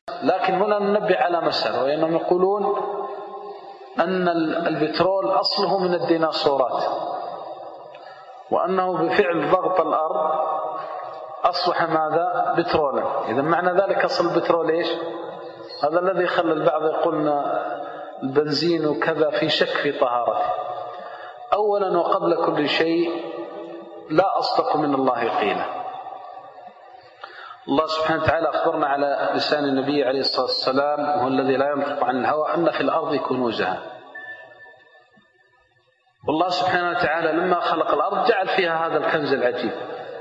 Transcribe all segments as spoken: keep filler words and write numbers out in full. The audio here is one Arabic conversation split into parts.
لكن هنا ننبه على مسألة، وإنهم يقولون أن البترول أصله من الديناصورات، وأنه بفعل ضغط الأرض أصبح ماذا؟ بترولا. إذا معنى ذلك أصل البترول إيش؟ هذا الذي خلى البعض يقولنا البنزين وكذا في شك في طهارته. أولا وقبل كل شيء لا أصدق من الله قيلا. الله سبحانه وتعالى أخبرنا على لسان النبي عليه الصلاة والسلام وهو الذي لا ينطق عن الهوى أن في الأرض كنوزها. والله سبحانه وتعالى لما خلق الأرض جعل فيها هذا الكنز العجيب،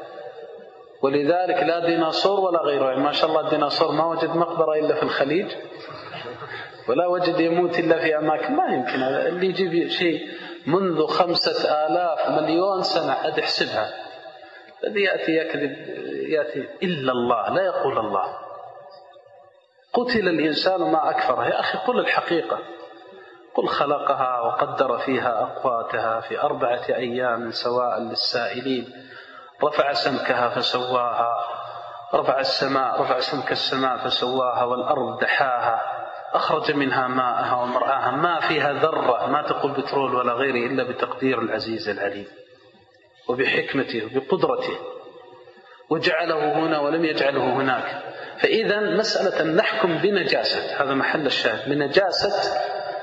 ولذلك لا ديناصور ولا غيره. يعني ما شاء الله الديناصور ما وجد مقبرة إلا في الخليج، ولا وجد يموت إلا في أماكن ما يمكن. اللي يجيب شيء منذ خمسة آلاف مليون سنة عاد احسبها، الذي يأتي يكذب يأتي إلا الله، لا يقول الله. قتل الإنسان ما أكفره. يا أخي قل الحقيقة، قل خلقها وقدر فيها أقواتها في أربعة أيام سواء للسائلين، رفع سمكها فسواها، رفع السماء رفع سمك السماء فسواها، والأرض دحاها، أخرج منها ماءها ومرعاها، ما فيها ذرة ما تقول بترول ولا غيره إلا بتقدير العزيز العليم وبحكمته وبقدرته، وجعله هنا ولم يجعله هناك. فإذا مسألة أن نحكم بنجاسة، هذا محل الشاهد، بنجاسة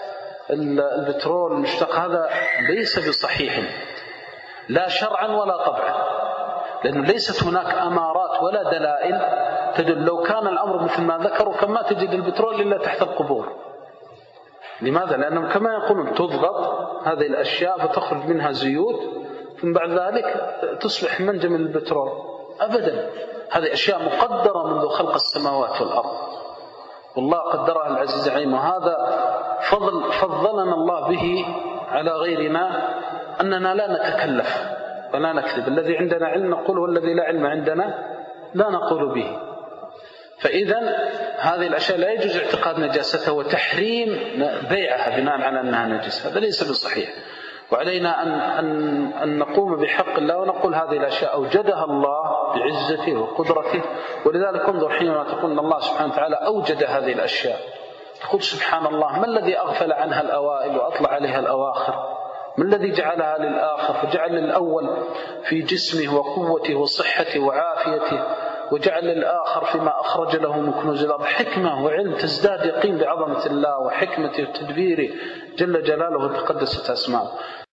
البترول المشتق، هذا ليس بصحيح لا شرعا ولا طبعا، لأنه ليست هناك أمارات ولا دلائل تدل. لو كان الأمر مثل ما ذكروا كما تجد البترول إلا تحت القبور. لماذا؟ لأنهم كما يقولون تضغط هذه الأشياء فتخرج منها زيوت، ثم بعد ذلك تصبح منجم البترول. أبدا، هذه أشياء مقدرة منذ خلق السماوات والأرض، والله قدرها العزيز العليم. وهذا فضل فضلنا الله به على غيرنا، أننا لا نتكلف ولا نكذب. الذي عندنا علم نقول، والذي لا علم عندنا لا نقول به. فإذا هذه الأشياء لا يجوز اعتقاد نجاستها وتحريم بيعها بناء على أنها نجسة، هذا ليس بصحيح. وعلينا أن, أن, أن نقوم بحق الله ونقول هذه الأشياء أوجدها الله بعزته وقدرته. ولذلك انظر حينما تقول أن الله سبحانه وتعالى أوجد هذه الأشياء، تقول سبحان الله، ما الذي أغفل عنها الأوائل وأطلع عليها الأواخر؟ ما الذي جعلها للآخر فجعل للأول في جسمه وقوته وصحته وعافيته، وجعل للآخر فيما أخرج له من كنوز الأرض؟ حكمة وعلم تزداد يقين بعظمة الله وحكمته وتدبيره جل جلاله وتقدست أسماءه.